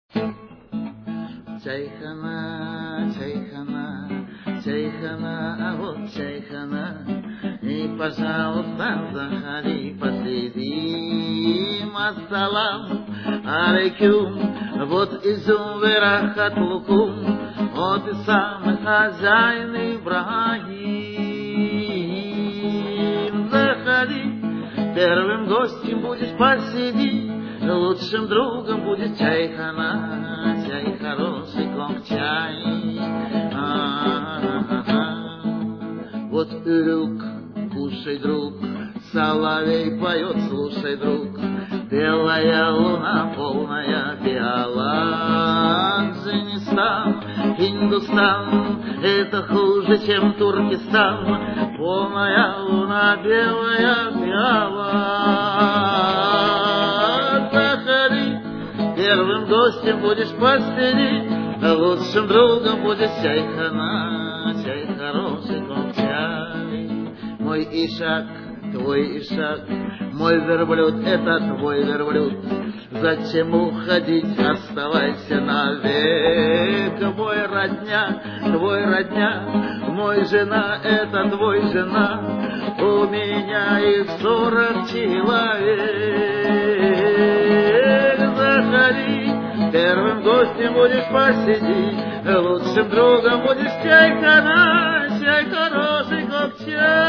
Чайхана, чайхана, чайхана, а вот чайхана. И, пожалуйста, заходи, посидим. Ассалам алейкум. Вот изюм, верахат, лукум. Вот и самый хозяин Ибрагим. Заходи, первым гостем будешь, посиди. Лучшим другом будет чайхана, чай хороший, как чай. Вот урюк, кушай, друг, соловей поет, слушай, друг. Белая луна, полная пиала. Афганистан, Индустан, это хуже, чем Туркестан. Полная луна, белая пиала. Первым гостем будешь посидеть, лучшим другом будет чайхана, чай хороший, как чай. Мой ишак, твой ишак, мой верблюд, это твой верблюд. Зачем уходить, оставайся навек. Мой родня, твой родня, мой жена, это твой жена. У меня их 40 человек. Заходи, первым гостем будешь посидеть, лучшим другом будешь чайхана, чай хороший, как чай.